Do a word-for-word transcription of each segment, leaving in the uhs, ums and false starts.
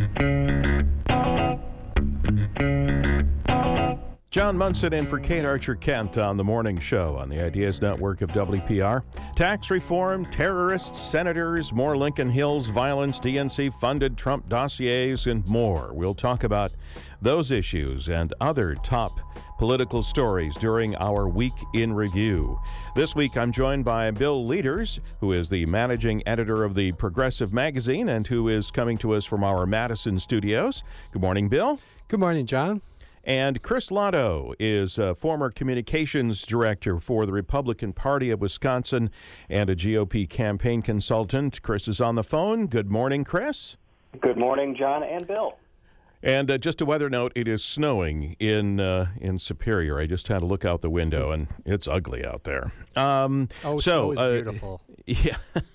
John Munson in for Kate Archer-Kent on The Morning Show on the Ideas Network of W P R. Tax reform, terrorists, senators, more Lincoln Hills violence, D N C-funded Trump dossiers, and more. We'll talk about those issues and other top political stories during our Week in Review. This week, I'm joined by Bill Leaders, who is the managing editor of the Progressive Magazine and who is coming to us from our Madison studios. Good morning, Bill. Good morning, John. And Chris Lotto is a former communications director for the Republican Party of Wisconsin and a G O P campaign consultant. Chris is on the phone. Good morning, Chris. Good morning, John and Bill. And uh, just a weather note, it is snowing in uh, in Superior. I just had a look out the window, and it's ugly out there. Um, oh, so snow is uh, beautiful. Yeah.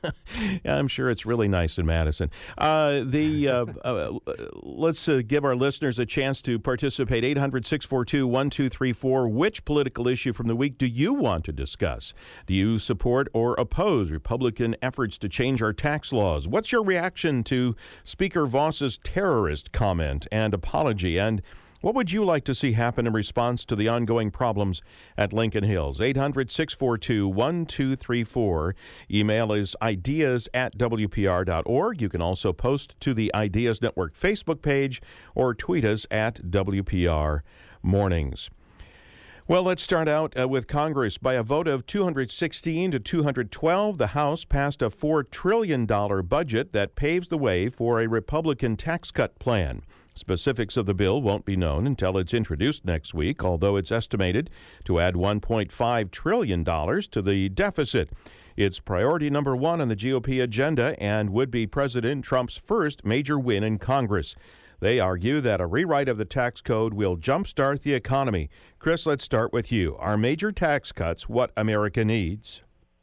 yeah, I'm sure it's really nice in Madison. Uh, the uh, uh, let's uh, give our listeners a chance to participate. eight hundred, six four two, one two three four. Which political issue from the week do you want to discuss? Do you support or oppose Republican efforts to change our tax laws? What's your reaction to Speaker Voss's terrorist comment and apology? And what would you like to see happen in response to the ongoing problems at Lincoln Hills? eight hundred, six four two, one two three four. Email is ideas at w p r dot org. You can also post to the Ideas Network Facebook page or tweet us at W P R Mornings. Well, let's start out uh, with Congress. By a vote of two hundred sixteen to two hundred twelve, the House passed a four trillion dollars budget that paves the way for a Republican tax cut plan. Specifics of the bill won't be known until it's introduced next week, although it's estimated to add one point five trillion dollars to the deficit. It's priority number one on the G O P agenda and would be President Trump's first major win in Congress. They argue that a rewrite of the tax code will jumpstart the economy. Chris, let's start with you. Are major tax cuts what America needs?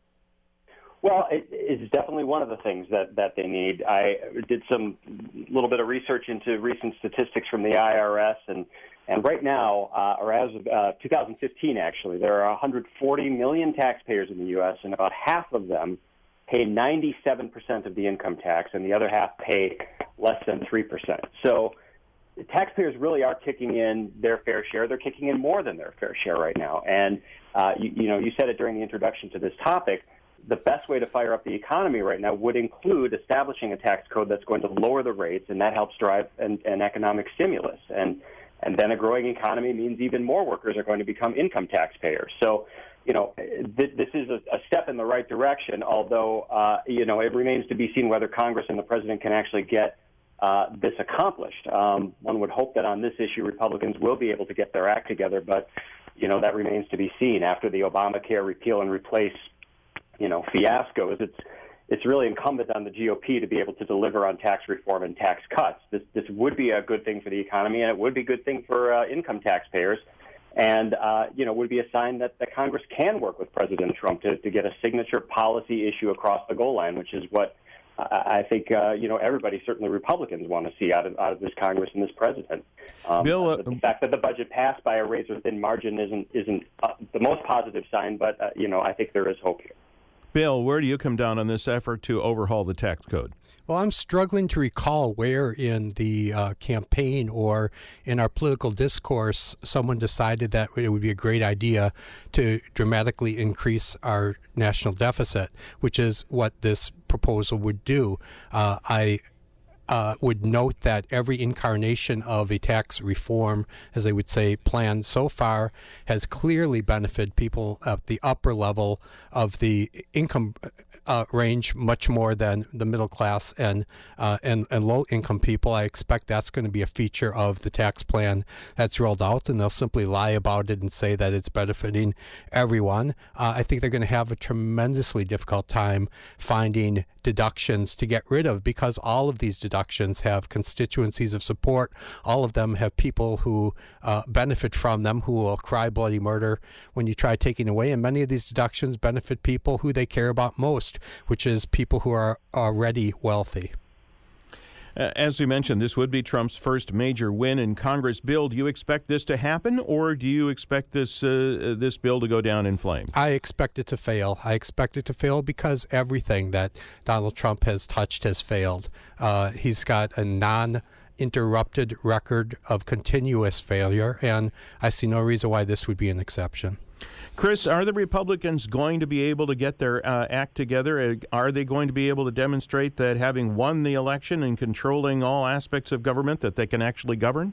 Well, it is definitely one of the things that, that they need. I did some little bit of research into recent statistics from the I R S, and, and right now, uh, or as of uh, two thousand fifteen, actually, there are one hundred forty million taxpayers in the U S, and about half of them pay ninety-seven percent of the income tax, and the other half pay less than three percent. So the taxpayers really are kicking in their fair share. They're kicking in more than their fair share right now. And, uh, you, you know, you said it during the introduction to this topic. The best way to fire up the economy right now would include establishing a tax code that's going to lower the rates, and that helps drive an, an economic stimulus. And and then a growing economy means even more workers are going to become income taxpayers. So, you know, th- this is a, a step in the right direction, although, uh, you know, it remains to be seen whether Congress and the president can actually get uh, this accomplished. Um, one would hope that on this issue, Republicans will be able to get their act together, but, you know, that remains to be seen. After the Obamacare repeal and replace you know, fiascos, it's it's really incumbent on the G O P to be able to deliver on tax reform and tax cuts. This this would be a good thing for the economy, and it would be a good thing for uh, income taxpayers, and uh, you know, would be a sign that, that Congress can work with President Trump to, to get a signature policy issue across the goal line, which is what uh, I think uh, you know everybody, certainly Republicans, want to see out of out of this Congress and this president. Um, Bill, uh, the fact that the budget passed by a razor-thin margin isn't isn't uh, the most positive sign, but uh, you know, I think there is hope here. Bill, where do you come down on this effort to overhaul the tax code? Well, I'm struggling to recall where in the uh, campaign or in our political discourse someone decided that it would be a great idea to dramatically increase our national deficit, which is what this proposal would do. Uh, I Uh, would note that every incarnation of a tax reform, as they would say, plan so far has clearly benefited people at the upper level of the income uh, range much more than the middle class and, uh, and and low income people. I expect that's going to be a feature of the tax plan that's rolled out, and they'll simply lie about it and say that it's benefiting everyone. Uh, I think they're going to have a tremendously difficult time finding deductions to get rid of, because all of these deductions have constituencies of support. All of them have people who uh, benefit from them, who will cry bloody murder when you try taking away. And many of these deductions benefit people who they care about most, which is people who are already wealthy. Uh, as we mentioned, this would be Trump's first major win in Congress. Bill, do you expect this to happen, or do you expect this uh, this bill to go down in flames? I expect it to fail. I expect it to fail because everything that Donald Trump has touched has failed. Uh, he's got a non interrupted record of continuous failure, and I see no reason why this would be an exception. Chris, are the Republicans going to be able to get their uh, act together? Are they going to be able to demonstrate that having won the election and controlling all aspects of government, that they can actually govern?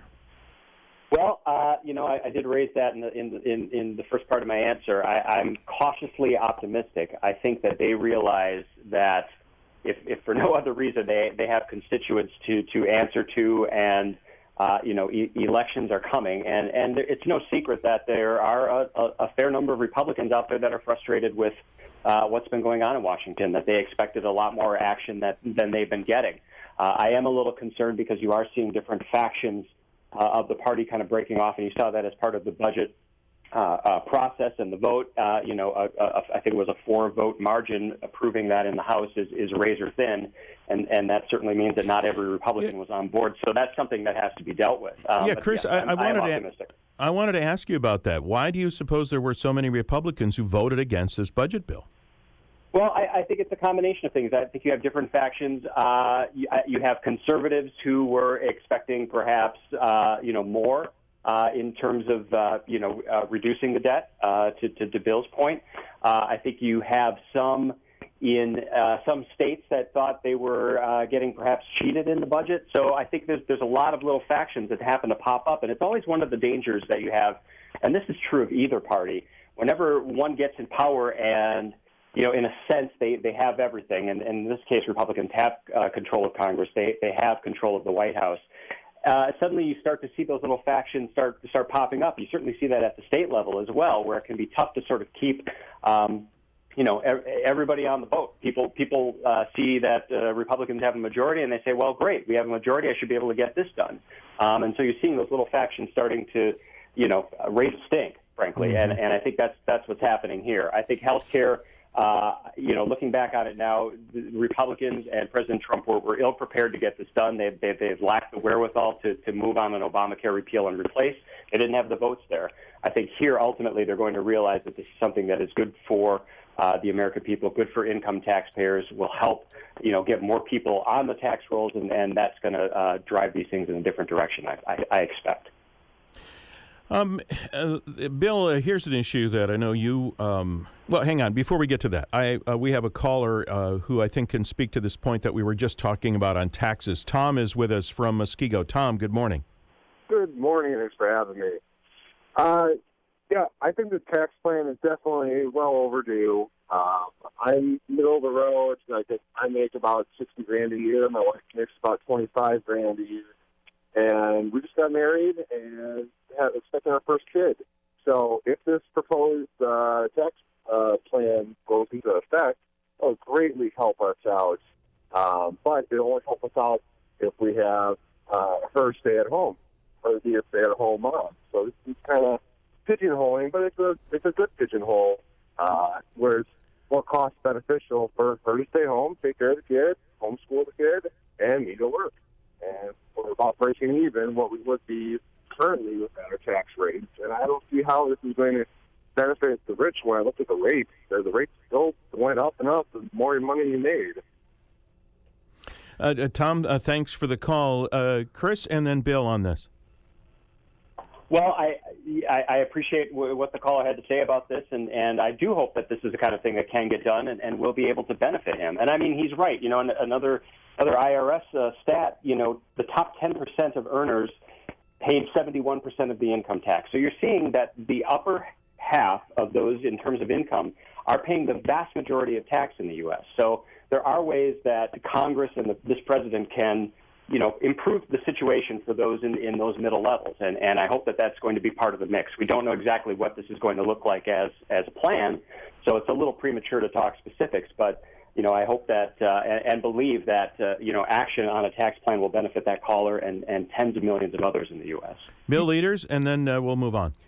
Well, uh, you know, I, I did raise that in the, in, in, in the first part of my answer. I, I'm cautiously optimistic. I think that they realize that if, if for no other reason, they, they have constituents to, to answer to, and Uh, you know, e- elections are coming, and, and it's no secret that there are a, a, a fair number of Republicans out there that are frustrated with uh, what's been going on in Washington, that they expected a lot more action that, than they've been getting. Uh, I am a little concerned because you are seeing different factions uh, of the party kind of breaking off, and you saw that as part of the budget uh, uh, process and the vote. Uh, you know, a, a, I think it was a four-vote margin approving that in the House is, is razor thin. And, and that certainly means that not every Republican yeah. was on board. So that's something that has to be dealt with. Um, yeah, Chris, yeah, I, I, wanted to, I wanted to ask you about that. Why do you suppose there were so many Republicans who voted against this budget bill? Well, I, I think it's a combination of things. I think you have different factions. Uh, you, you have conservatives who were expecting perhaps, uh, you know, more uh, in terms of, uh, you know, uh, reducing the debt, uh, to, to, to Bill's point. Uh, I think you have some in uh, some states that thought they were uh, getting perhaps cheated in the budget. So I think there's there's a lot of little factions that happen to pop up, and it's always one of the dangers that you have, and this is true of either party. Whenever one gets in power and, you know, in a sense, they, they have everything, and, and in this case, Republicans have uh, control of Congress. They they have control of the White House. Uh, suddenly you start to see those little factions start start popping up. You certainly see that at the state level as well, where it can be tough to sort of keep um, you know, everybody on the boat. People people uh, see that uh, Republicans have a majority, and they say, well, great, we have a majority, I should be able to get this done. Um, and so you're seeing those little factions starting to, you know, raise a stink, frankly, mm-hmm. and, and I think that's that's what's happening here. I think health care, uh, you know, looking back on it now, the Republicans and President Trump were, were ill-prepared to get this done. They've, they've, they've lacked the wherewithal to, to move on an Obamacare repeal and replace. They didn't have the votes there. I think here, ultimately, they're going to realize that this is something that is good for Uh, the American people, good for income taxpayers, will help, you know, get more people on the tax rolls, and, and that's going to uh, drive these things in a different direction, I, I, I expect. Um, uh, Bill, uh, here's an issue that I know you, um, well, hang on, before we get to that, I uh, we have a caller uh, who I think can speak to this point that we were just talking about on taxes. Tom is with us from Muskego. Tom, good morning. Good morning, thanks for having me. Uh, Yeah, I think the tax plan is definitely well overdue. Uh, I'm middle of the road. I think I make about sixty grand a year. My wife makes about twenty-five grand a year, and we just got married and have expecting our first kid. So, if this proposed uh, tax uh, plan goes into effect, it'll greatly help us out. Um, but it'll only help us out if we have uh, her stay at home or be a stay-at-home mom. So this is kind of pigeonholing, but it's a it's a good pigeonhole, uh, where it's more cost beneficial for her to stay home, take care of the kid, homeschool the kid, and me to work. And we're about breaking even what we would be currently with our tax rates. And I don't see how this is going to benefit the rich. When I look at the rates, the rates still went up and up, the more money you made. Uh, uh, Tom, uh, thanks for the call. Uh, Chris, and then Bill on this. Well, I, I I appreciate w- what the caller had to say about this, and, and I do hope that this is the kind of thing that can get done and, and will be able to benefit him. And I mean, he's right. You know, another another I R S uh, stat, you know, the top ten percent of earners paid seventy-one percent of the income tax. So you're seeing that the upper half of those in terms of income are paying the vast majority of tax in the U S. So there are ways that Congress and the, this president can, you know, improve the situation for those in, in those middle levels. And, and I hope that that's going to be part of the mix. We don't know exactly what this is going to look like as, as a plan, so it's a little premature to talk specifics, but, you know, I hope that uh, and, and believe that, uh, you know, action on a tax plan will benefit that caller and, and tens of millions of others in the U S. Bill Leaders, and then uh, we'll move on.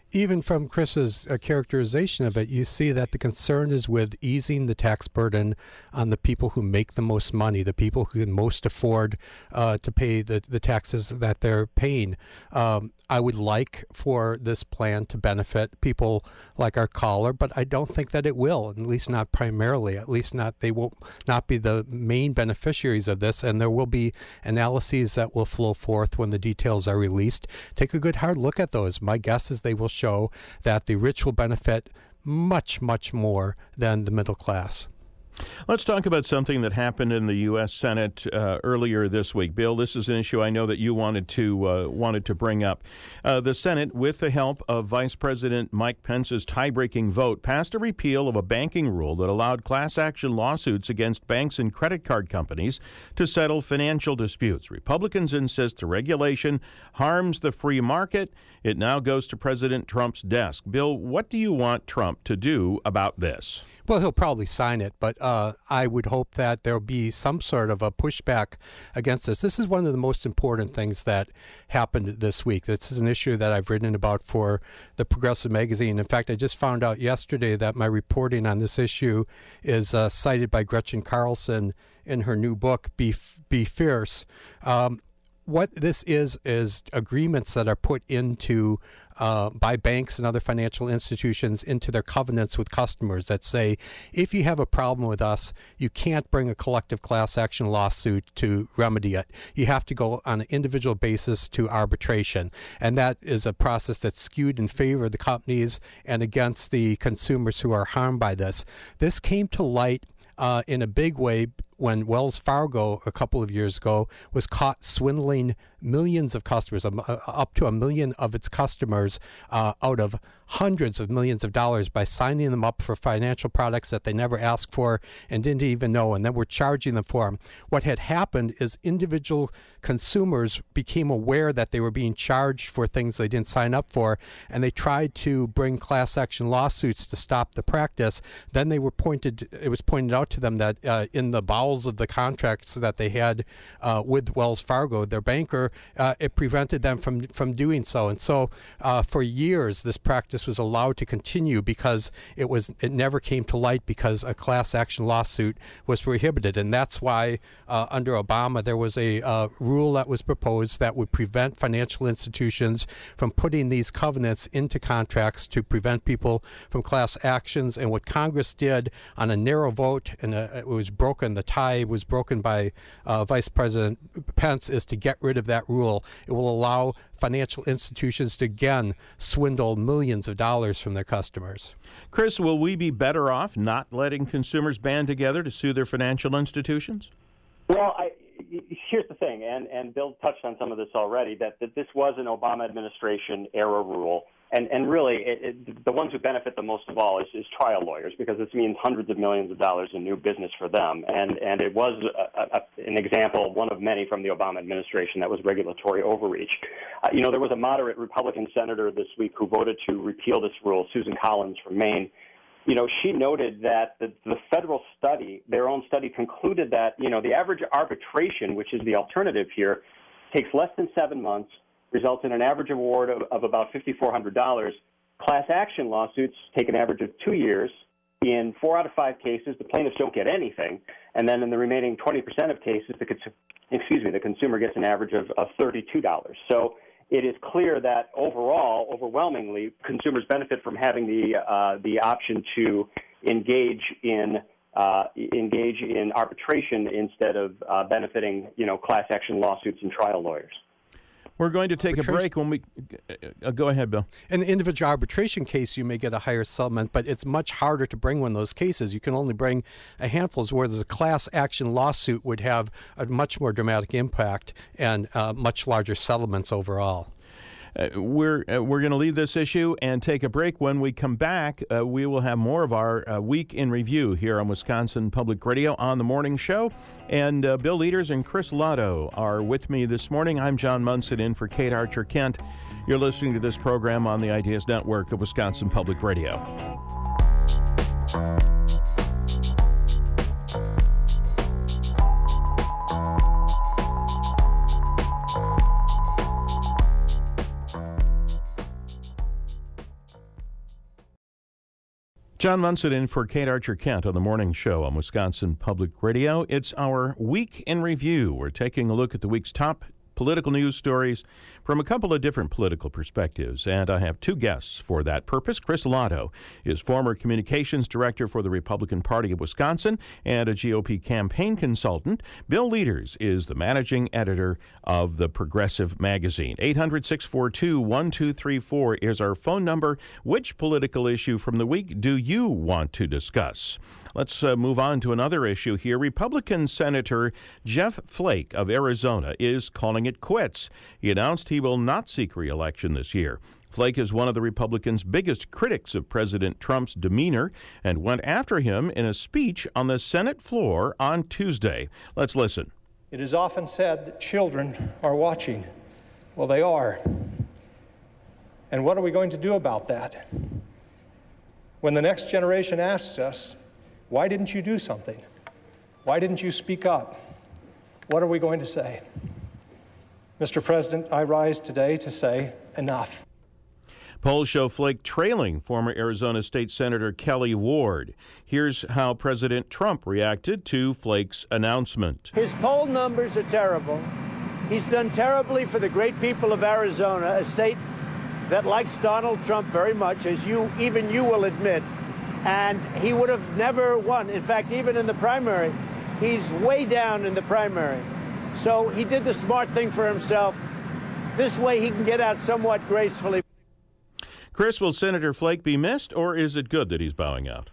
even from Chris's uh, characterization of it, you see that the concern is with easing the tax burden on the people who make the most money, the people who can most afford uh, to pay the, the taxes that they're paying. Um, I would like for this plan to benefit people like our caller, but I don't think that it will, at least not primarily. At least not they will not be the main beneficiaries of this, and there will be analyses that will flow forth when the details are released. Take a good hard look at those. My guess is they will show that the rich will benefit much, much more than the middle class. Let's talk about something that happened in the U S Senate uh, earlier this week. Bill, this is an issue I know that you wanted to uh, wanted to bring up. Uh, the Senate, with the help of Vice President Mike Pence's tie-breaking vote, passed a repeal of a banking rule that allowed class action lawsuits against banks and credit card companies to settle financial disputes. Republicans insist the regulation harms the free market. It now goes to President Trump's desk. Bill, what do you want Trump to do about this? Well, he'll probably sign it, but uh, I would hope that there'll be some sort of a pushback against this. This is one of the most important things that happened this week. This is an issue that I've written about for the Progressive magazine. In fact, I just found out yesterday that my reporting on this issue is uh, cited by Gretchen Carlson in her new book, Be, Be Fierce. Um, what this is is agreements that are put into Uh, by banks and other financial institutions into their covenants with customers that say, if you have a problem with us, you can't bring a collective class action lawsuit to remedy it. You have to go on an individual basis to arbitration. And that is a process that's skewed in favor of the companies and against the consumers who are harmed by this. This came to light uh, in a big way when Wells Fargo a couple of years ago was caught swindling millions of customers, uh, up to a million of its customers, uh, out of hundreds of millions of dollars by signing them up for financial products that they never asked for and didn't even know, and then were charging them for them. What had happened is individual consumers became aware that they were being charged for things they didn't sign up for, and they tried to bring class action lawsuits to stop the practice. Then they were pointed, it was pointed out to them that uh, in the bowels of the contracts that they had uh, with Wells Fargo, their banker, uh, it prevented them from, from doing so. And so uh, for years, this practice was allowed to continue because it was it never came to light because a class action lawsuit was prohibited. And that's why uh, under Obama, there was a uh, rule that was proposed that would prevent financial institutions from putting these covenants into contracts to prevent people from class actions. And what Congress did on a narrow vote, and uh, it was broken, the tie was broken by uh, Vice President Pence, is to get rid of that rule. It will allow financial institutions to again swindle millions of dollars from their customers. Chris, will we be better off not letting consumers band together to sue their financial institutions? Well, I, here's the thing, and, and Bill touched on some of this already, that, that this was an Obama administration era rule. And, and really, it, it, the ones who benefit the most of all is, is trial lawyers, because this means hundreds of millions of dollars in new business for them. And, and it was a, a, an example, one of many from the Obama administration, that was regulatory overreach. Uh, you know, there was a moderate Republican senator this week who voted to repeal this rule, Susan Collins from Maine. You know, she noted that the, the federal study, their own study, concluded that, you know, the average arbitration, which is the alternative here, takes less than seven months, results in an average award of, of about five thousand four hundred dollars. Class action lawsuits take an average of two years. In four out of five cases, the plaintiffs don't get anything. And then in the remaining twenty percent of cases, the, cons- excuse me, the consumer gets an average of, of thirty-two dollars. So it is clear that overall, overwhelmingly, consumers benefit from having the, uh, the option to engage in Uh, engage in arbitration instead of uh, benefiting, you know, class action lawsuits and trial lawyers. We're going to take a break when we uh, go ahead, Bill. In the individual arbitration case, you may get a higher settlement, but it's much harder to bring one of those cases. You can only bring a handful, whereas a class action lawsuit would have a much more dramatic impact and uh, much larger settlements overall. Uh, we're uh, we're going to leave this issue and take a break. When we come back, uh, we will have more of our uh, week in review here on Wisconsin Public Radio on the morning show. And uh, Bill Leaders and Chris Lotto are with me this morning. I'm John Munson in for Kate Archer-Kent. You're listening to this program on the Ideas Network of Wisconsin Public Radio. John Munson in for Kate Archer-Kent on the morning show on Wisconsin Public Radio. It's our Week in Review. We're taking a look at the week's top political news stories from a couple of different political perspectives, and I have two guests for that purpose. Chris Lotto is former communications director for the Republican Party of Wisconsin and a G O P campaign consultant. Bill Leaders is the managing editor of the Progressive magazine. eight hundred, six four two, one two three four is our phone number. Which political issue from the week do you want to discuss? Let's uh, move on to another issue here. Republican Senator Jeff Flake of Arizona is calling it quits. He announced he will not seek re-election this year. Flake is one of the Republicans' biggest critics of President Trump's demeanor and went after him in a speech on the Senate floor on Tuesday. Let's listen. It is often said that children are watching. Well, they are. And what are we going to do about that? When the next generation asks us, why didn't you do something? Why didn't you speak up? What are we going to say? Mister President, I rise today to say enough. Polls show Flake trailing former Arizona State Senator Kelly Ward. Here's how President Trump reacted to Flake's announcement. His poll numbers are terrible. He's done terribly for the great people of Arizona, a state that likes Donald Trump very much, as you, even you will admit. And he would have never won. In fact, even in the primary, he's way down in the primary. So he did the smart thing for himself. This way he can get out somewhat gracefully. Chris, will Senator Flake be missed, or is it good that he's bowing out?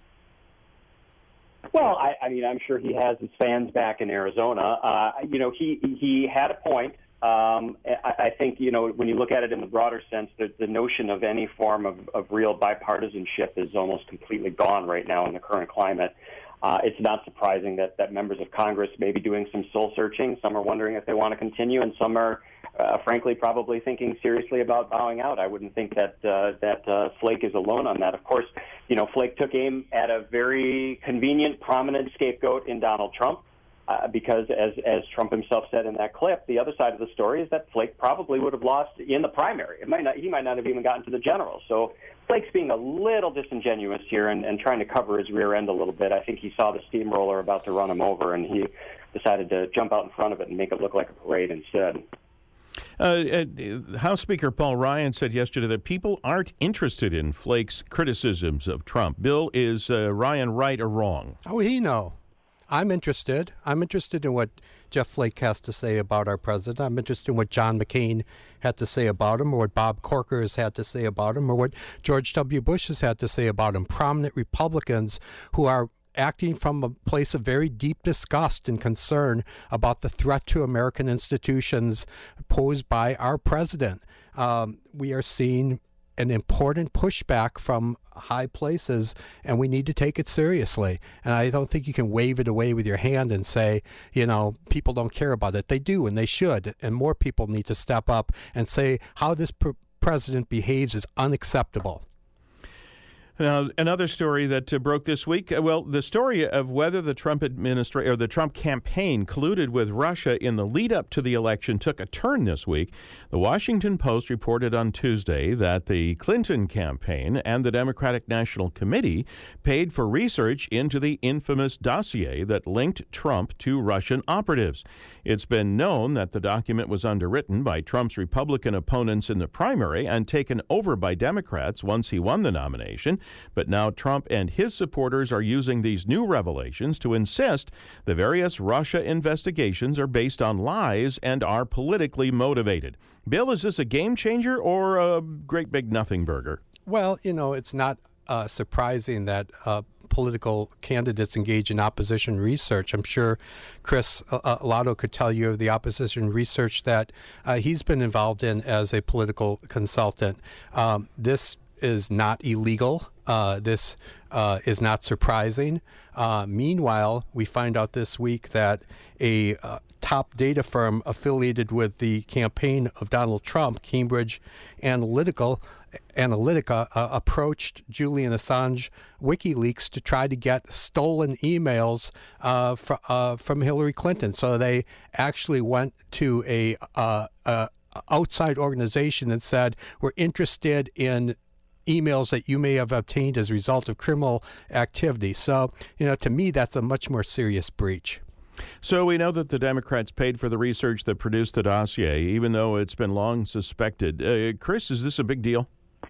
Well, I, I mean, I'm sure he has his fans back in Arizona. Uh, you know, he he had a point. Um, I, I think, you know, when you look at it in the broader sense, the, the notion of any form of, of real bipartisanship is almost completely gone right now in the current climate. Uh, it's not surprising that, that members of Congress may be doing some soul searching. Some are wondering if they want to continue, and some are, uh, frankly, probably thinking seriously about bowing out. I wouldn't think that uh, that uh, Flake is alone on that. Of course, you know, Flake took aim at a very convenient, prominent scapegoat in Donald Trump. Uh, because, as as Trump himself said in that clip, the other side of the story is that Flake probably would have lost in the primary. It might not, he might not have even gotten to the general. So Flake's being a little disingenuous here and, and trying to cover his rear end a little bit. I think he saw the steamroller about to run him over, and he decided to jump out in front of it and make it look like a parade instead. Uh, uh, House Speaker Paul Ryan said yesterday that people aren't interested in Flake's criticisms of Trump. Bill, is uh, Ryan right or wrong? How would he know? I'm interested. I'm interested in what Jeff Flake has to say about our president. I'm interested in what John McCain had to say about him, or what Bob Corker has had to say about him, or what George W. Bush has had to say about him. Prominent Republicans who are acting from a place of very deep disgust and concern about the threat to American institutions posed by our president. Um, we are seeing an important pushback from high places, and we need to take it seriously. And I don't think you can wave it away with your hand and say, you know, people don't care about it. They do, and they should. And more people need to step up and say how this pr- president behaves is unacceptable. Now, another story that uh, broke this week, uh, well, the story of whether the Trump administration or the Trump campaign colluded with Russia in the lead up to the election took a turn this week. The Washington Post reported on Tuesday that the Clinton campaign and the Democratic National Committee paid for research into the infamous dossier that linked Trump to Russian operatives. It's been known that the document was underwritten by Trump's Republican opponents in the primary and taken over by Democrats once he won the nomination. But now Trump and his supporters are using these new revelations to insist the various Russia investigations are based on lies and are politically motivated. Bill, is this a game changer or a great big nothing burger? Well, you know, it's not uh, surprising that uh, political candidates engage in opposition research. I'm sure Chris uh, Lotto could tell you of the opposition research that uh, he's been involved in as a political consultant. Um, this is not illegal. Uh, this uh, is not surprising. Uh, meanwhile, we find out this week that a uh, top data firm affiliated with the campaign of Donald Trump, Cambridge Analytical, Analytica, uh, approached Julian Assange WikiLeaks to try to get stolen emails uh, fr- uh, from Hillary Clinton. So they actually went to a, uh, a outside organization and said, we're interested in emails that you may have obtained as a result of criminal activity. So, you know, to me, that's a much more serious breach. So we know that the Democrats paid for the research that produced the dossier, even though it's been long suspected. Uh, Chris, is this a big deal?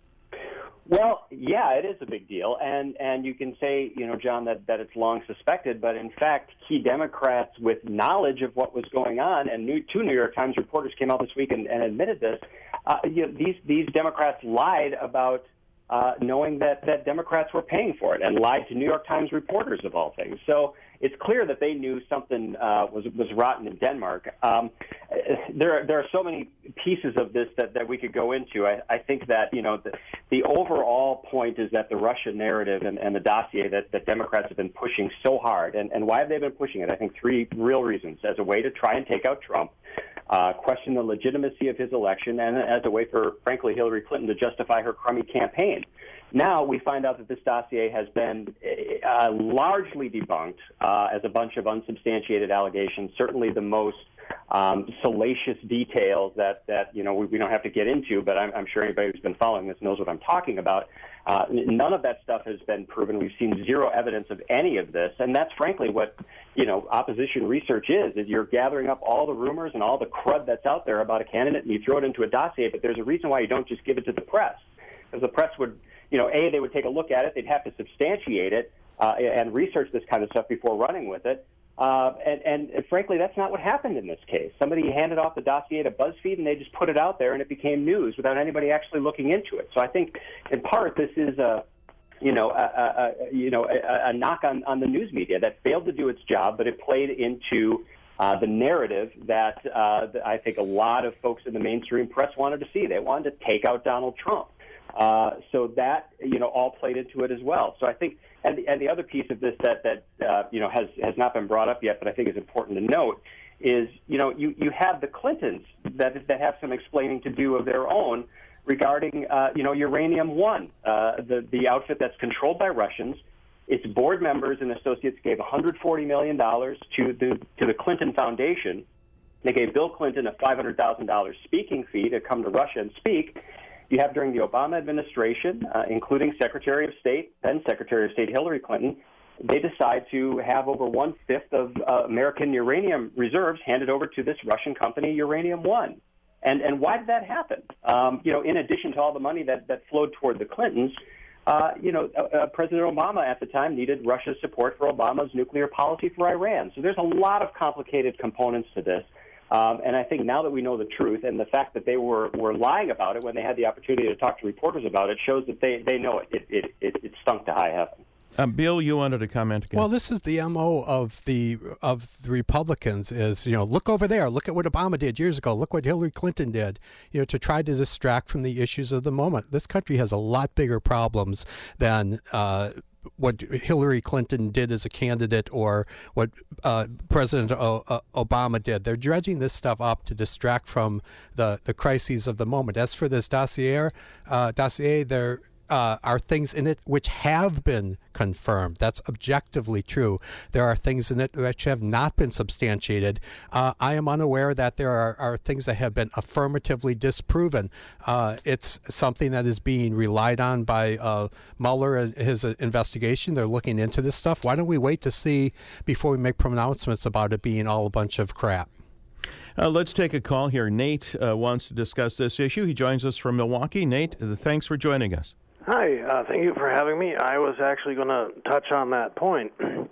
Well, yeah, it is a big deal, and and you can say, you know, John, that, that it's long suspected, but in fact, key Democrats with knowledge of what was going on, and new, two New York Times reporters came out this week and, and admitted this, uh, you know, these, these Democrats lied about uh, knowing that, that Democrats were paying for it, and lied to New York Times reporters, of all things. So it's clear that they knew something uh, was was rotten in Denmark. Um, there, are, there are so many pieces of this that, that we could go into. I, I think that, you know, the, the overall point is that the Russia narrative and, and the dossier that, that Democrats have been pushing so hard, and, and why have they been pushing it? I think three real reasons: as a way to try and take out Trump, uh, question the legitimacy of his election, and as a way for, frankly, Hillary Clinton to justify her crummy campaign. Now we find out that this dossier has been uh, largely debunked uh, as a bunch of unsubstantiated allegations, certainly the most um, salacious details that, that you know, we, we don't have to get into, but I'm, I'm sure anybody who's been following this knows what I'm talking about. Uh, none of that stuff has been proven. We've seen zero evidence of any of this, and that's frankly what, you know, opposition research is, is you're gathering up all the rumors and all the crud that's out there about a candidate, and you throw it into a dossier, but there's a reason why you don't just give it to the press, because the press would, you know, A, they would take a look at it, they'd have to substantiate it uh, and research this kind of stuff before running with it. Uh, and, and, and frankly, that's not what happened in this case. Somebody handed off the dossier to BuzzFeed, and they just put it out there, and it became news without anybody actually looking into it. So I think, in part, this is a, you know, a, a, a you know, a, a knock on, on the news media that failed to do its job, but it played into uh, the narrative that, uh, that I think a lot of folks in the mainstream press wanted to see. They wanted to take out Donald Trump. Uh, so that, you know, all played into it as well. So I think, and the, and the other piece of this that, that uh, you know, has, has not been brought up yet, but I think is important to note, is, you know, you, you have the Clintons that, that have some explaining to do of their own regarding, uh, you know, Uranium One, uh, the, the outfit that's controlled by Russians. Its board members and associates gave one hundred forty million dollars to the, to the Clinton Foundation. They gave Bill Clinton a five hundred thousand dollars speaking fee to come to Russia and speak. You have during the Obama administration, uh, including Secretary of State, then Secretary of State Hillary Clinton, they decide to have over one-fifth of uh, American uranium reserves handed over to this Russian company, Uranium One. And and why did that happen? Um, you know, in addition to all the money that, that flowed toward the Clintons, uh, you know, uh, President Obama at the time needed Russia's support for Obama's nuclear policy for Iran. So there's a lot of complicated components to this. Um, and I think now that we know the truth, and the fact that they were, were lying about it when they had the opportunity to talk to reporters about it, shows that they, they know it. It, it, it, it stunk to high heaven. Um, Bill, you wanted to comment again. Well, this is the M O of the of the Republicans is, you know, look over there, look at what Obama did years ago, look what Hillary Clinton did, you know, to try to distract from the issues of the moment. This country has a lot bigger problems than uh, what Hillary Clinton did as a candidate or what uh, President o- uh, Obama did. They're dredging this stuff up to distract from the, the crises of the moment. As for this dossier, uh, dossier, there uh, are things in it which have been confirmed. That's objectively true. There are things in it which have not been substantiated. Uh, I am unaware that there are, are things that have been affirmatively disproven. Uh, it's something that is being relied on by uh, Mueller and his investigation. They're looking into this stuff. Why don't we wait to see before we make pronouncements about it being all a bunch of crap? Uh, let's take a call here. Nate uh, wants to discuss this issue. He joins us from Milwaukee. Nate, uh, thanks for joining us. Hi, uh, thank you for having me. I was actually going to touch on that point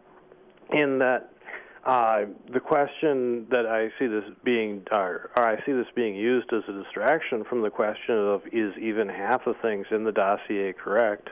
in that uh, the question that I see this being, or, or I see this being used as a distraction from the question of is even half of things in the dossier correct?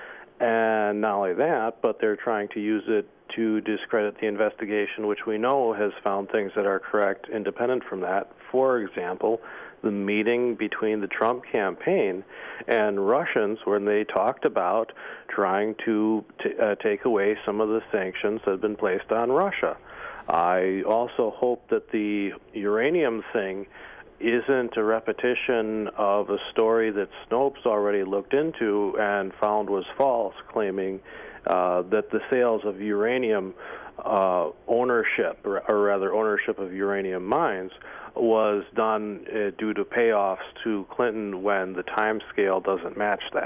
And not only that, but they're trying to use it to discredit the investigation, which we know has found things that are correct independent from that. For example, the meeting between the Trump campaign and Russians when they talked about trying to t- uh, take away some of the sanctions that have been placed on Russia. I also hope that the uranium thing isn't a repetition of a story that Snopes already looked into and found was false, claiming uh, that the sales of uranium uh, ownership, or, or rather ownership of uranium mines, was done uh, due to payoffs to Clinton when the time scale doesn't match that.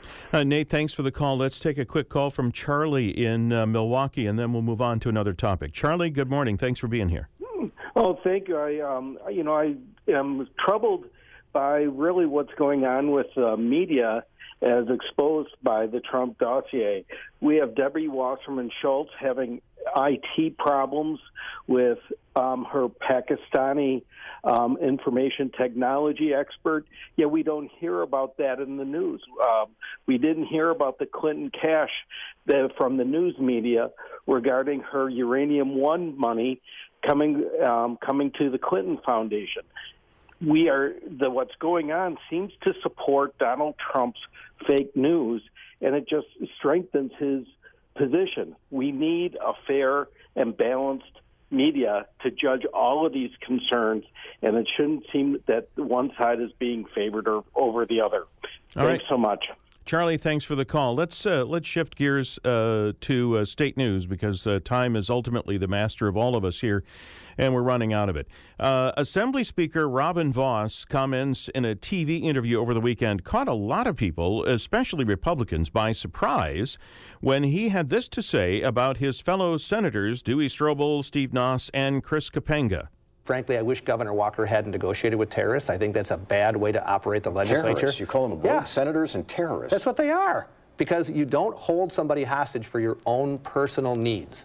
Uh, Nate, thanks for the call. Let's take a quick call from Charlie in uh, Milwaukee, and then we'll move on to another topic. Charlie, good morning. Thanks for being here. Oh, thank you. I, um, you know, I am troubled by really what's going on with uh, media as exposed by the Trump dossier. We have Debbie Wasserman Schultz having I T problems with um, her Pakistani um, information technology expert, yet we don't hear about that in the news. Um, we didn't hear about the Clinton cash that, from the news media regarding her Uranium One money coming um, coming to the Clinton Foundation. We are the what's going on seems to support Donald Trump's fake news, and it just strengthens his position. We need a fair and balanced media to judge all of these concerns, and it shouldn't seem that one side is being favored or over the other. All Thanks right. so much. Charlie, thanks for the call. Let's uh, let's shift gears uh, to uh, state news, because uh, time is ultimately the master of all of us here, and we're running out of it. Uh, Assembly Speaker Robin Vos comments in a T V interview over the weekend caught a lot of people, especially Republicans, by surprise when he had this to say about his fellow senators Dewey Strobel, Steve Noss, and Chris Kapenga. Frankly, I wish Governor Walker hadn't negotiated with terrorists. I think that's a bad way to operate the legislature. Terrorists? You call them rogue yeah. senators and terrorists? That's what they are, because you don't hold somebody hostage for your own personal needs.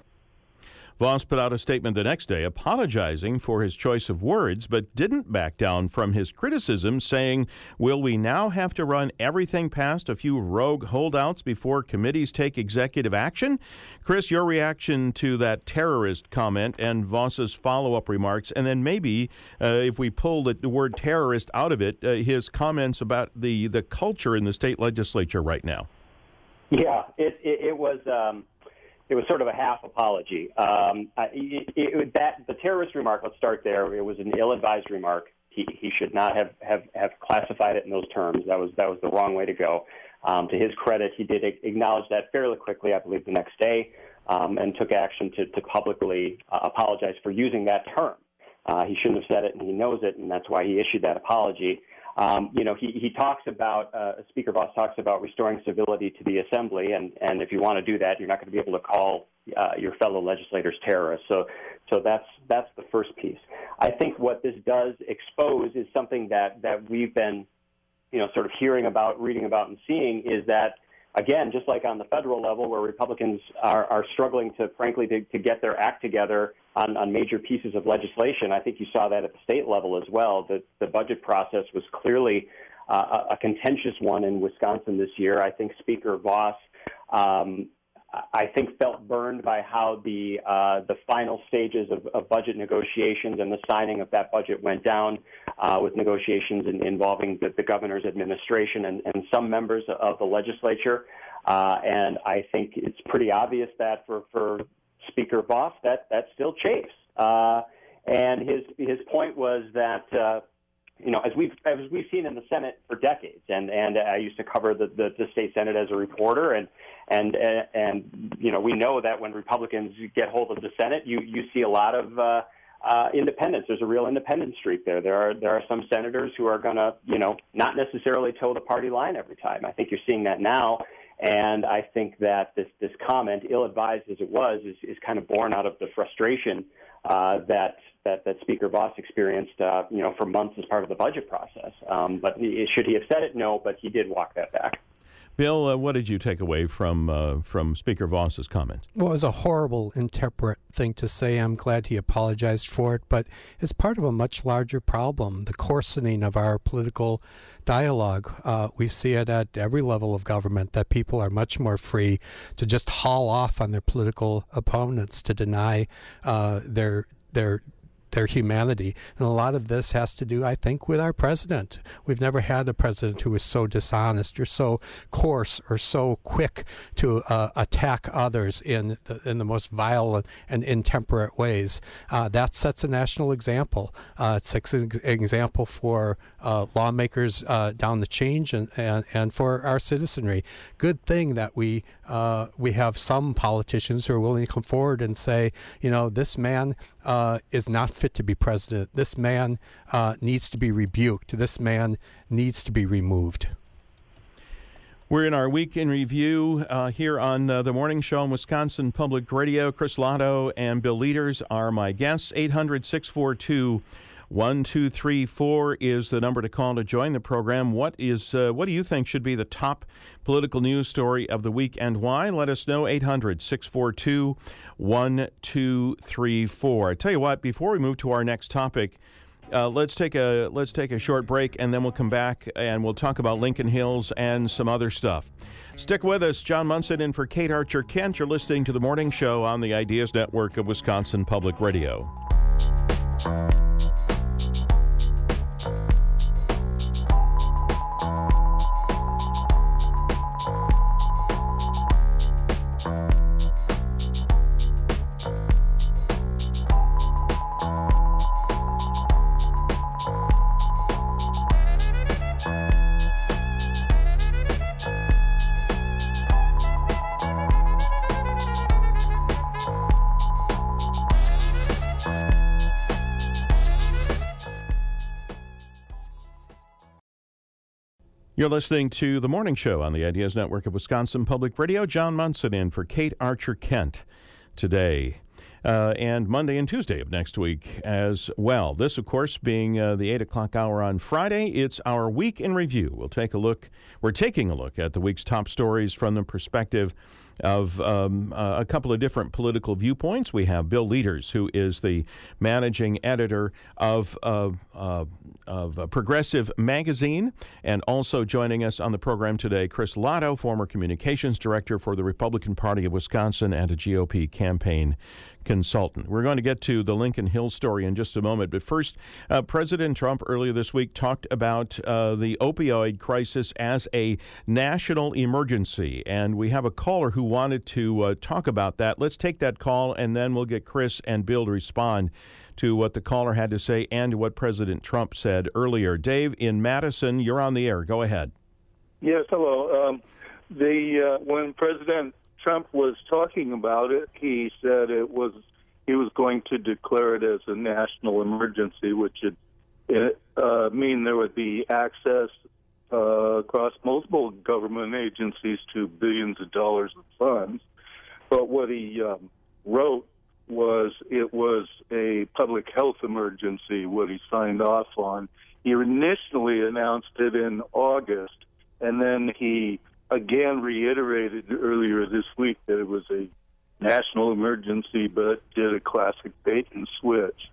Vos put out a statement the next day apologizing for his choice of words, but didn't back down from his criticism, saying, "Will we now have to run everything past a few rogue holdouts before committees take executive action?" Chris, your reaction to that terrorist comment and Vos's follow-up remarks, and then maybe, uh, if we pull the, the word terrorist out of it, uh, his comments about the, the culture in the state legislature right now. Yeah, it, it, it was... Um... It was sort of a half apology. Um, it, it, that the terrorist remark. Let's start there. It was an ill-advised remark. He, he should not have, have, have classified it in those terms. That was that was the wrong way to go. Um, to his credit, he did acknowledge that fairly quickly. I believe the next day, um, and took action to, to publicly uh, apologize for using that term. Uh, he shouldn't have said it, and he knows it, and that's why he issued that apology. Um, you know, he, he talks about, uh, Speaker Vos talks about restoring civility to the Assembly, and, and if you want to do that, you're not going to be able to call uh, your fellow legislators terrorists. So, so that's that's the first piece. I think what this does expose is something that, that we've been, you know, sort of hearing about, reading about, and seeing, is that, again, just like on the federal level, where Republicans are, are struggling to, frankly, to, to get their act together on, on major pieces of legislation. I think you saw that at the state level as well. The, the budget process was clearly uh, a contentious one in Wisconsin this year. I think Speaker Vos, um, I think, felt burned by how the uh, the final stages of, of budget negotiations and the signing of that budget went down, uh, with negotiations in, involving the, the governor's administration and, and some members of the legislature. Uh, and I think it's pretty obvious that for, for Speaker Vos, that, that still chafes. Uh, and his his point was that, uh, you know, as we've as we've seen in the Senate for decades, and, and I used to cover the, the, the state Senate as a reporter, and and and you know, we know that when Republicans get hold of the Senate, you you see a lot of uh, uh, independence. There's a real independent streak there. There are there are some senators who are going to, you know, not necessarily toe the party line every time. I think you're seeing that now. And I think that this, this comment, ill-advised as it was, is, is kind of born out of the frustration uh, that, that that Speaker Vos experienced, uh, you know, for months as part of the budget process. Um, but he, should he have said it? No, but he did walk that back. Bill, uh, what did you take away from uh, from Speaker Vos's comments? Well, it was a horrible, intemperate thing to say. I'm glad he apologized for it, but it's part of a much larger problem, the coarsening of our political dialogue. Uh, we see it at every level of government, that people are much more free to just haul off on their political opponents, to deny uh, their their their humanity. And a lot of this has to do, I think, with our president. We've never had a president who is so dishonest or so coarse or so quick to uh, attack others in the, in the most vile and intemperate ways. Uh, that sets a national example. Uh, it sets an example for uh, lawmakers uh, down the change and, and, and for our citizenry. Good thing that we uh, we have some politicians who are willing to come forward and say, you know, this man uh, is not fit to be president. This man uh, needs to be rebuked. This man needs to be removed. We're in our week in review uh, here on uh, the Morning Show on Wisconsin Public Radio. Chris Lotto and Bill Leaders are my guests. eight hundred, six four two, one two three four is the number to call to join the program. What is uh, what do you think should be the top political news story of the week and why? Let us know. eight hundred, six four two, one two three four. I tell you what, before we move to our next topic, Uh, let's take a let's take a short break, and then we'll come back and we'll talk about Lincoln Hills and some other stuff. Stick with us. John Munson in for Kate Archer Kent. You're listening to The Morning Show on the Ideas Network of Wisconsin Public Radio. You're listening to The Morning Show on the Ideas Network of Wisconsin Public Radio. John Munson in for Kate Archer Kent today uh, and Monday and Tuesday of next week as well. This, of course, being uh, the eight o'clock hour on Friday, it's our week in review. We'll take a look. We're taking a look at the week's top stories from the perspective of um, uh, a couple of different political viewpoints. We have Bill Leaders, who is the managing editor of, uh, uh, of uh, Progressive Magazine, and also joining us on the program today, Chris Lotto, former communications director for the Republican Party of Wisconsin and a G O P campaign consultant. We're going to get to the Lincoln Hills story in just a moment, but first, uh, President Trump earlier this week talked about uh, the opioid crisis as a national emergency, and we have a caller who wanted to uh, talk about that. Let's take that call, and then we'll get Chris and Bill to respond to what the caller had to say and what President Trump said earlier. Dave in Madison, you're on the air. Go ahead. Yes, hello. Um, the uh, when President Trump was talking about it, he said it was he was going to declare it as a national emergency, which would it, uh, mean there would be access uh, across multiple government agencies to billions of dollars of funds. But what he um, wrote was it was a public health emergency, what he signed off on. He initially announced it in August, and then he again reiterated earlier this week that it was a national emergency, but did a classic bait and switch.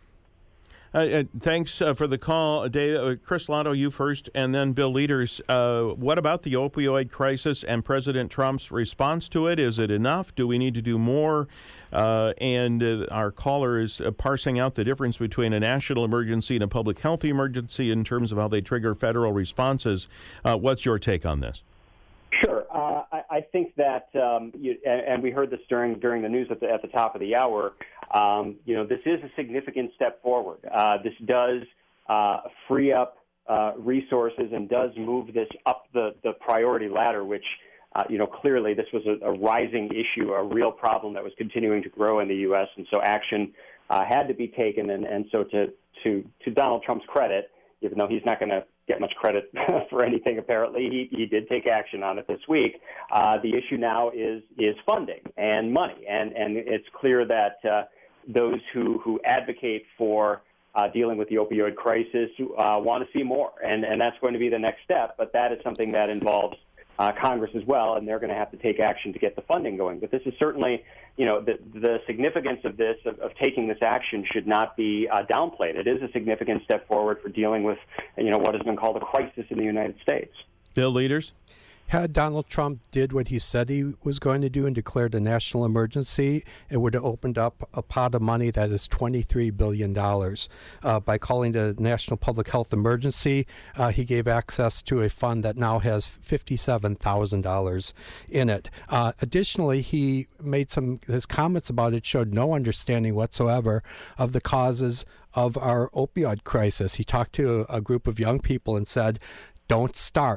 Uh, uh, thanks uh, for the call, Dave. Uh, Chris Lotto, you first, and then Bill Leaders. Uh, what about the opioid crisis and President Trump's response to it? Is it enough? Do we need to do more? Uh, and uh, our caller is uh, parsing out the difference between a national emergency and a public health emergency in terms of how they trigger federal responses. Uh, what's your take on this? Sure. Uh, I, I think that, um, you, and, and we heard this during during the news at the, at the top of the hour, um, you know, this is a significant step forward. Uh, this does uh, free up uh, resources and does move this up the, the priority ladder, which, uh, you know, clearly this was a, a rising issue, a real problem that was continuing to grow in the U S, and so action uh, had to be taken. And, and so to, to, to Donald Trump's credit, even though he's not going to get much credit for anything, apparently, he, he did take action on it this week. Uh, the issue now is is funding and money, and, and it's clear that uh, those who, who advocate for uh, dealing with the opioid crisis uh, want to see more, and, and that's going to be the next step, but that is something that involves uh, Congress as well, and they're going to have to take action to get the funding going. But this is certainly, you know, the, the significance of this, of, of taking this action should not be uh, downplayed. It is a significant step forward for dealing with, you know, what has been called a crisis in the United States. Bill Leaders? Had Donald Trump did what he said he was going to do and declared a national emergency, it would have opened up a pot of money that is twenty-three billion dollars. Uh, by calling it a national public health emergency, uh, he gave access to a fund that now has fifty-seven thousand dollars in it. Uh, additionally, he made some, his comments about it showed no understanding whatsoever of the causes of our opioid crisis. He talked to a, a group of young people and said, don't start.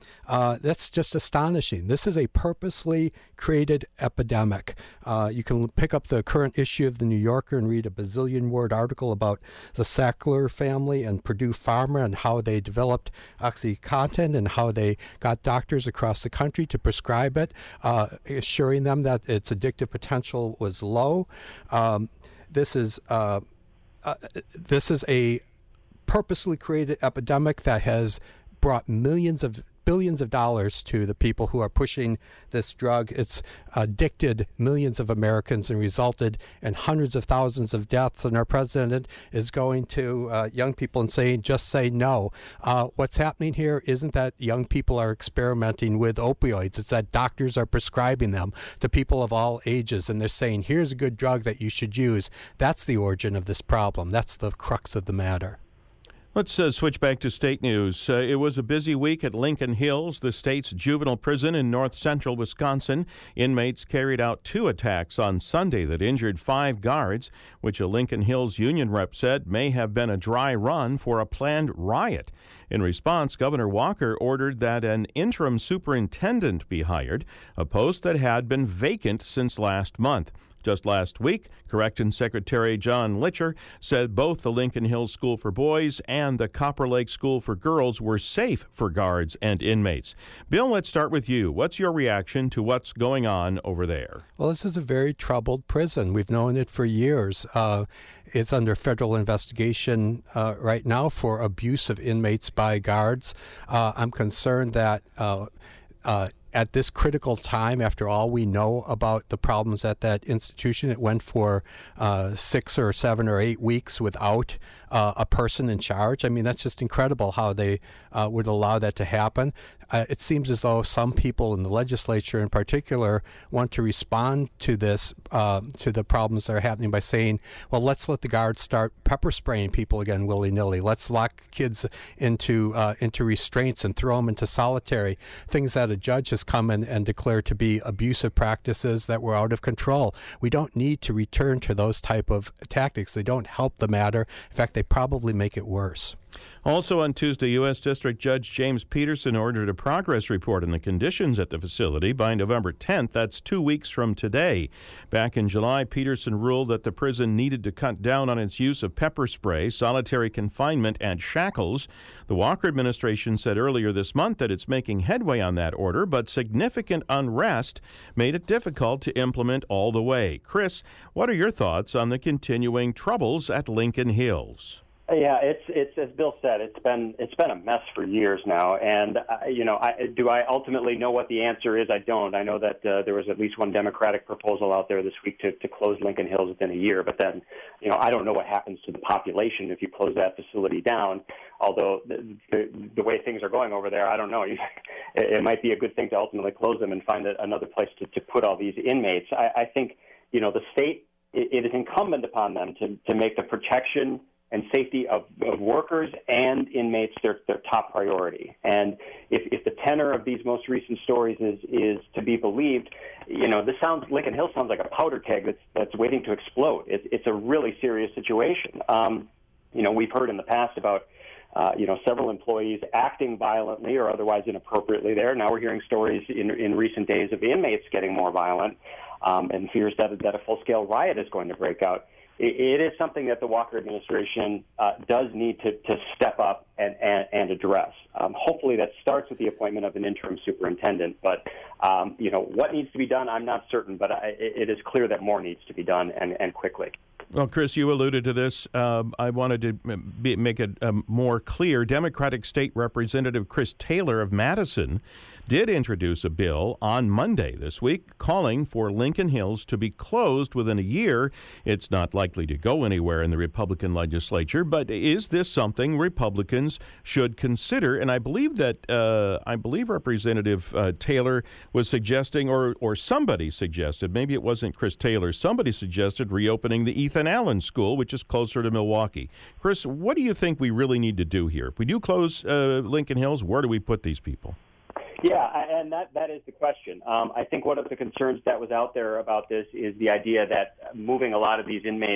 Uh, that's just astonishing. This is a purposely created epidemic. Uh, you can pick up the current issue of the New Yorker and read a bazillion-word article about the Sackler family and Purdue Pharma and how they developed OxyContin and how they got doctors across the country to prescribe it, uh, assuring them that its addictive potential was low. Um, this is uh, uh, this is a purposely created epidemic that has brought millions of billions of dollars to the people who are pushing this drug. It's addicted millions of Americans and resulted in hundreds of thousands of deaths. And our president is going to uh, young people and saying, just say no. Uh, what's happening here isn't that young people are experimenting with opioids. It's that doctors are prescribing them to people of all ages. And they're saying, here's a good drug that you should use. That's the origin of this problem. That's the crux of the matter. Let's uh, switch back to state news. Uh, it was a busy week at Lincoln Hills, the state's juvenile prison in north central Wisconsin. Inmates carried out two attacks on Sunday that injured five guards, which a Lincoln Hills union rep said may have been a dry run for a planned riot. In response, Governor Walker ordered that an interim superintendent be hired, a post that had been vacant since last month. Just last week, Corrections Secretary John Litcher said both the Lincoln Hills School for Boys and the Copper Lake School for Girls were safe for guards and inmates. Bill, let's start with you. What's your reaction to what's going on over there? Well, this is a very troubled prison. We've known it for years. Uh, it's under federal investigation uh, right now for abuse of inmates by guards. Uh, I'm concerned that uh, uh, at this critical time, after all we know about the problems at that institution, it went for uh, six or seven or eight weeks without uh, a person in charge. I mean, that's just incredible how they uh, would allow that to happen. Uh, it seems as though some people in the legislature in particular want to respond to this, uh, to the problems that are happening by saying, well, let's let the guards start pepper spraying people again willy-nilly. Let's lock kids into uh, into restraints and throw them into solitary, things that a judge has come in and declared to be abusive practices that were out of control. We don't need to return to those type of tactics. They don't help the matter. In fact, they probably make it worse. Also on Tuesday, U S. District Judge James Peterson ordered a progress report on the conditions at the facility by November tenth. That's two weeks from today. Back in July, Peterson ruled that the prison needed to cut down on its use of pepper spray, solitary confinement, and shackles. The Walker administration said earlier this month that it's making headway on that order, but significant unrest made it difficult to implement all the way. Chris, what are your thoughts on the continuing troubles at Lincoln Hills? Yeah, it's it's as Bill said, it's been it's been a mess for years now, and uh, you know, I, do I ultimately know what the answer is? I don't. I know that uh, there was at least one Democratic proposal out there this week to, to close Lincoln Hills within a year, but then, you know, I don't know what happens to the population if you close that facility down. Although the, the, the way things are going over there, I don't know. it, it might be a good thing to ultimately close them and find a, another place to, to put all these inmates. I, I think, you know, the state, it, it is incumbent upon them to to make the protection and safety of, of workers and inmates their, their top priority. And if, if the tenor of these most recent stories is, is to be believed, you know, this sounds, Lincoln Hill sounds like a powder keg that's, that's waiting to explode. It's, it's a really serious situation. Um, you know, we've heard in the past about, uh, you know, several employees acting violently or otherwise inappropriately there. Now we're hearing stories in, in recent days of inmates getting more violent um, and fears that, that a full-scale riot is going to break out. It is something that the Walker administration uh, does need to, to step up and, and, and address. Um, hopefully that starts with the appointment of an interim superintendent. But, um, you know, what needs to be done, I'm not certain, but I, it is clear that more needs to be done and, and quickly. Well, Chris, you alluded to this. Um, I wanted to be, make it um, more clear. Democratic State Representative Chris Taylor of Madison did introduce a bill on Monday this week calling for Lincoln Hills to be closed within a year. It's not likely to go anywhere in the Republican legislature, but is this something Republicans should consider? And I believe that uh, I believe Representative uh, Taylor was suggesting, or or somebody suggested, maybe it wasn't Chris Taylor, somebody suggested reopening the Ethan Allen School, which is closer to Milwaukee. Chris, what do you think we really need to do here? If we do close uh, Lincoln Hills, where do we put these people? Yeah, and that, that is the question. Um, I think one of the concerns that was out there about this is the idea that moving a lot of these inmates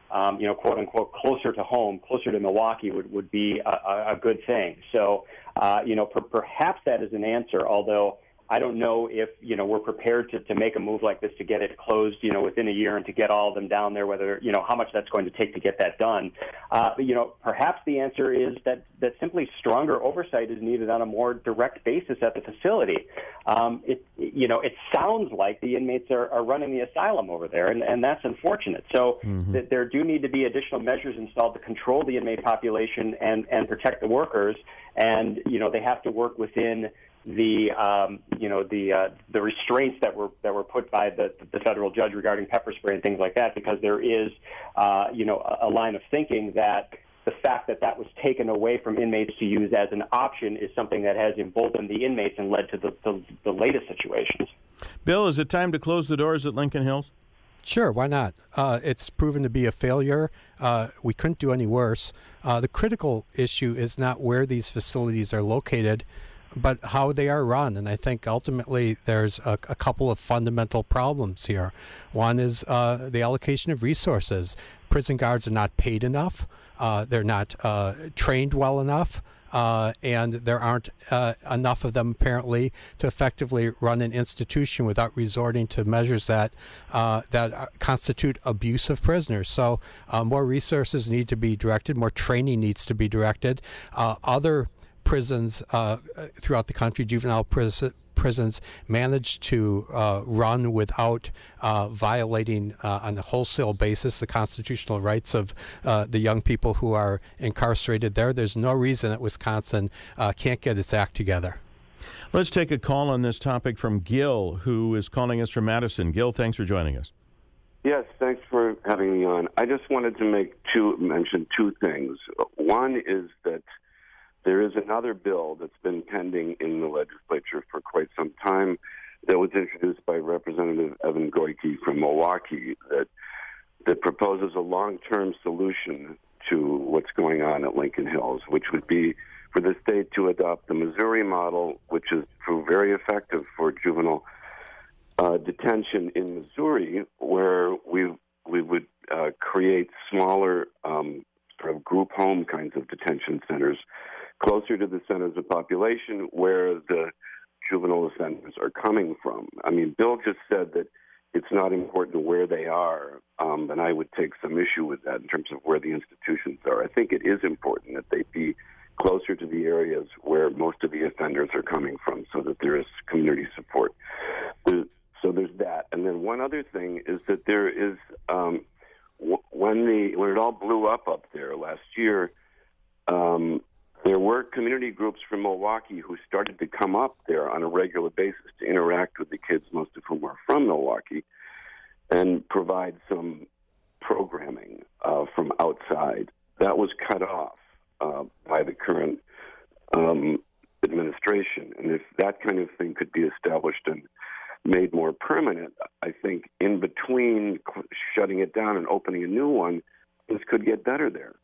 um, you know, quote unquote, closer to home, closer to Milwaukee would, would be a, a good thing. So, uh, you know, per, perhaps that is an answer, although I don't know if, you know, we're prepared to, to make a move like this to get it closed, you know, within a year and to get all of them down there, whether, you know, how much that's going to take to get that done. Uh, but, you know, perhaps the answer is that, that simply stronger oversight is needed on a more direct basis at the facility. Um, it, you know, it sounds like the inmates are, are running the asylum over there, and, and that's unfortunate. So mm-hmm. th- there do need to be additional measures installed to control the inmate population and, and protect the workers. And, you know, they have to work within the um, you know the uh, the restraints that were that were put by the the federal judge regarding pepper spray and things like that, because there is uh, you know a, a line of thinking that the fact that that was taken away from inmates to use as an option is something that has emboldened the inmates and led to the, the, the latest situations. Bill, is it time to close the doors at Lincoln Hills? Sure, why not? Uh, it's proven to be a failure. Uh, we couldn't do any worse. Uh, the critical issue is not where these facilities are located, but how they are run. And I think ultimately there's a, a couple of fundamental problems here. One is uh, the allocation of resources. Prison guards are not paid enough. Uh, they're not uh, trained well enough. Uh, and there aren't uh, enough of them, apparently, to effectively run an institution without resorting to measures that uh, that constitute abuse of prisoners. So uh, more resources need to be directed. More training needs to be directed. Uh, other prisons uh, throughout the country, juvenile pris- prisons, manage to uh, run without uh, violating uh, on a wholesale basis the constitutional rights of uh, the young people who are incarcerated there. There's no reason that Wisconsin uh, can't get its act together. Let's take a call on this topic from Gil, who is calling us from Madison. Gil, thanks for joining us. Yes, thanks for having me on. I just wanted to make two mention two things. One is that there is another bill that's been pending in the legislature for quite some time that was introduced by Representative Evan Goyke from Milwaukee that that proposes a long-term solution to what's going on at Lincoln Hills, which would be for the state to adopt the Missouri model, which has proved very effective for juvenile uh, detention in Missouri, where we we would uh, create smaller um, sort of group home kinds of detention centers closer to the centers of population where the juvenile offenders are coming from. I mean, Bill just said that it's not important where they are, um, and I would take some issue with that in terms of where the institutions are. I think it is important that they be closer to the areas where most of the offenders are coming from so that there is community support. So there's that. And then one other thing is that there is, um, when, the, when it all blew up up there last year, um, there were community groups from Milwaukee who started to come up there on a regular basis to interact with the kids, most of whom are from Milwaukee, and provide some programming uh, from outside. That was cut off uh, by the current um, administration. And if that kind of thing could be established and made more permanent, I think in between shutting it down and opening a new one, things could get better there.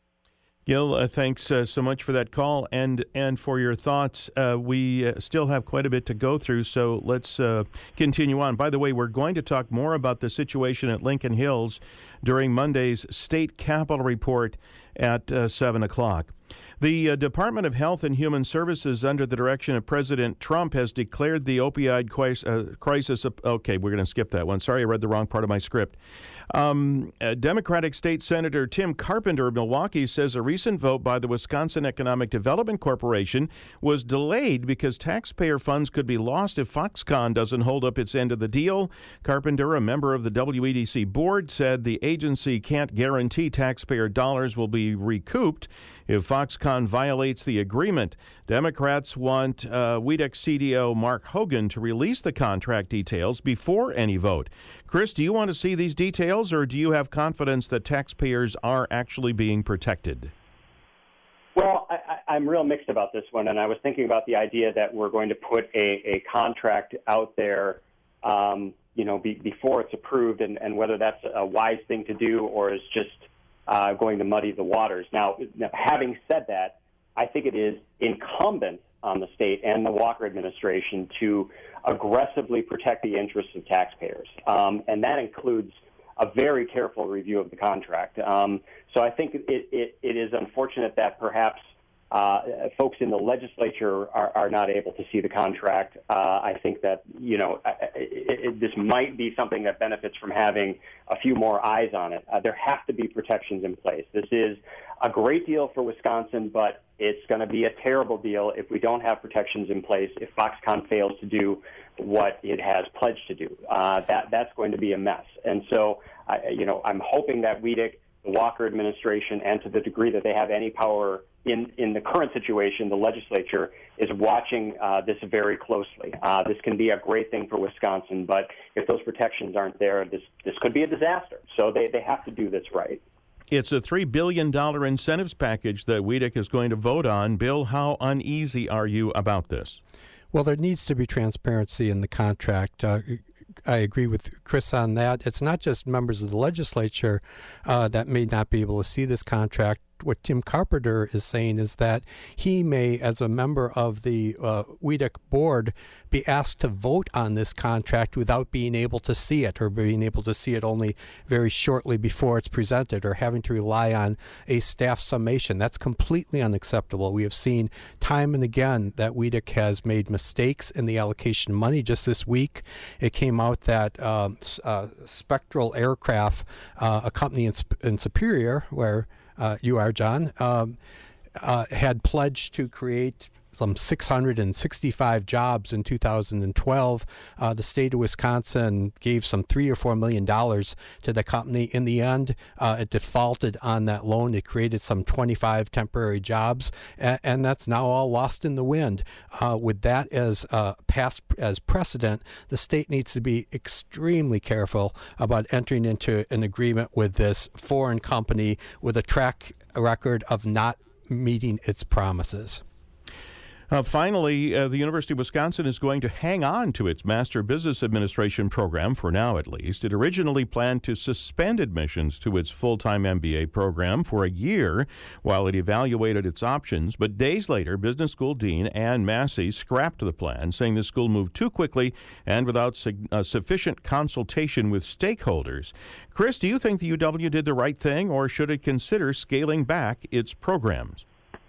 Gil, uh, thanks uh, so much for that call and and for your thoughts. Uh, we uh, still have quite a bit to go through, so let's uh, continue on. By the way, we're going to talk more about the situation at Lincoln Hills during Monday's State Capitol Report at uh, seven o'clock. The uh, Department of Health and Human Services, under the direction of President Trump, has declared the opioid quis- uh, crisis. Of, okay, we're going to skip that one. Sorry, I read the wrong part of my script. Um, uh, Democratic State Senator Tim Carpenter of Milwaukee says a recent vote by the Wisconsin Economic Development Corporation was delayed because taxpayer funds could be lost if Foxconn doesn't hold up its end of the deal. Carpenter, a member of the W E D C board, said the agency can't guarantee taxpayer dollars will be recouped if Foxconn violates the agreement. Democrats want uh, W E D C C D O Mark Hogan to release the contract details before any vote. Chris, do you want to see these details, or do you have confidence that taxpayers are actually being protected? Well, I, I'm real mixed about this one, and I was thinking about the idea that we're going to put a, a contract out there, um, you know, be, before it's approved, and, and whether that's a wise thing to do or is just uh, going to muddy the waters. Now, now, having said that, I think it is incumbent on the state and the Walker administration to aggressively protect the interests of taxpayers. Um, and that includes a very careful review of the contract. Um, so I think it, it, it is unfortunate that perhaps uh, folks in the legislature are, are not able to see the contract. Uh, I think that, you know, it, it, this might be something that benefits from having a few more eyes on it. Uh, there have to be protections in place. This is a great deal for Wisconsin, but it's going to be a terrible deal if we don't have protections in place, if Foxconn fails to do what it has pledged to do. Uh, that that's going to be a mess. And so, uh, you know, I'm hoping that WEDC, the Walker administration, and to the degree that they have any power in, in the current situation, the legislature is watching uh, this very closely. Uh, this can be a great thing for Wisconsin, but if those protections aren't there, this this could be a disaster. So they, they have to do this right. It's a three billion dollars incentives package that WEDC is going to vote on. Bill, how uneasy are you about this? Well, there needs to be transparency in the contract. Uh, I agree with Chris on that. It's not just members of the legislature uh, that may not be able to see this contract. What Tim Carpenter is saying is that he may, as a member of the uh, WEDC board, be asked to vote on this contract without being able to see it, or being able to see it only very shortly before it's presented, or having to rely on a staff summation. That's completely unacceptable. We have seen time and again that WEDC has made mistakes in the allocation of money. Just this week, it came out that um, uh, Spectral Aircraft, uh, a company in, in Superior, where Uh, you are, John, um, uh, had pledged to create some six hundred sixty-five jobs in two thousand twelve. Uh, the state of Wisconsin gave some three or four million dollars to the company. In the end, uh, it defaulted on that loan. It created some twenty-five temporary jobs, and, and that's now all lost in the wind. Uh, with that as uh, past as precedent, the state needs to be extremely careful about entering into an agreement with this foreign company with a track record of not meeting its promises. Uh, finally, uh, the University of Wisconsin is going to hang on to its Master Business Administration program, for now at least. It originally planned to suspend admissions to its full-time M B A program for a year while it evaluated its options, but days later, Business School Dean Ann Massey scrapped the plan, saying the school moved too quickly and without sig- uh, sufficient consultation with stakeholders. Chris, do you think the U W did the right thing, or should it consider scaling back its programs?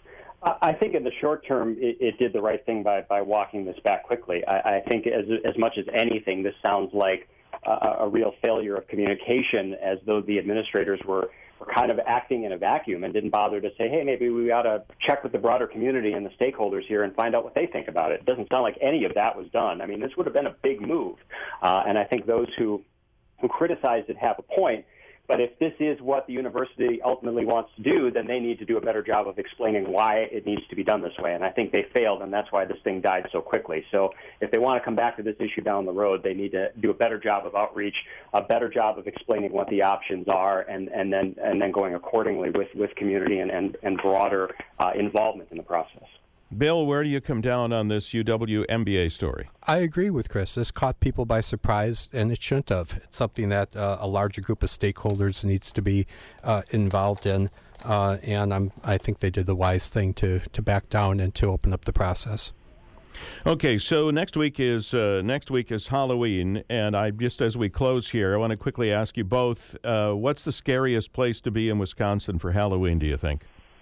I think in the short term, it, it did the right thing by, by walking this back quickly. I, I think as as much as anything, this sounds like a, a real failure of communication, as though the administrators were, were kind of acting in a vacuum and didn't bother to say, hey, maybe we ought to check with the broader community and the stakeholders here and find out what they think about it. It doesn't sound like any of that was done. I mean, this would have been a big move. Uh, and I think those who, who criticized it have a point. But if this is what the university ultimately wants to do, then they need to do a better job of explaining why it needs to be done this way. And I think they failed, and that's why this thing died so quickly. So if they want to come back to this issue down the road, they need to do a better job of outreach, a better job of explaining what the options are, and, and then and then going accordingly with, with community and, and, and broader uh, involvement in the process. Bill, where do you come down on this U W M B A story? I agree with Chris. This caught people by surprise, and it shouldn't have. It's something that uh, a larger group of stakeholders needs to be uh, involved in, uh, and I'm, I think they did the wise thing to, to back down and to open up the process. Okay, so next week is uh, next week is Halloween, and I just as we close here, I want to quickly ask you both: uh, what's the scariest place to be in Wisconsin for Halloween? Do you think?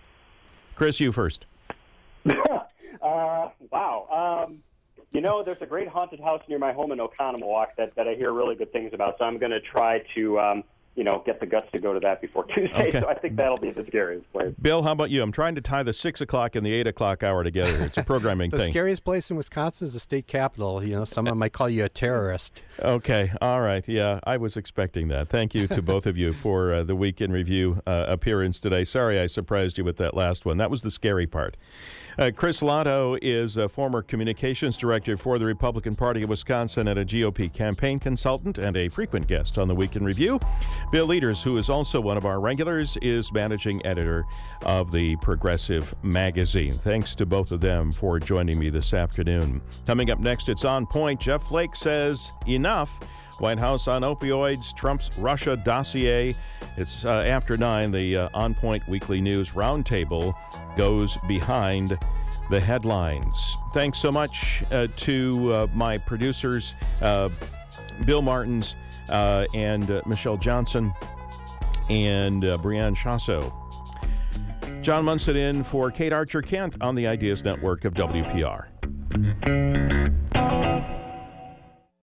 Chris, you first. uh, wow. Um, you know, there's a great haunted house near my home in Oconomowoc that, that I hear really good things about, so I'm going to try to, um, you know, get the guts to go to that before Tuesday, okay. So I think that'll be the scariest place. Bill, how about you? I'm trying to tie the six o'clock and the eight o'clock hour together. It's a programming the thing. The scariest place in Wisconsin is the state capitol. You know, someone might call you a terrorist. Okay, all right. Yeah, I was expecting that. Thank you to both of you for uh, the Week in Review uh, appearance today. Sorry I surprised you with that last one. That was the scary part. Uh, Chris Lotto is a former communications director for the Republican Party of Wisconsin and a G O P campaign consultant and a frequent guest on the Week in Review. Bill Leaders, who is also one of our regulars, is managing editor of the Progressive Magazine. Thanks to both of them for joining me this afternoon. Coming up next, it's On Point. Jeff Flake says enough. White House on opioids, Trump's Russia dossier. It's uh, after nine. The uh, On Point Weekly News Roundtable goes behind the headlines. Thanks so much uh, to uh, my producers, uh, Bill Martins, uh, and uh, Michelle Johnson, and uh, Brianne Chasso. John Munson in for Kate Archer-Kent on the Ideas Network of W P R.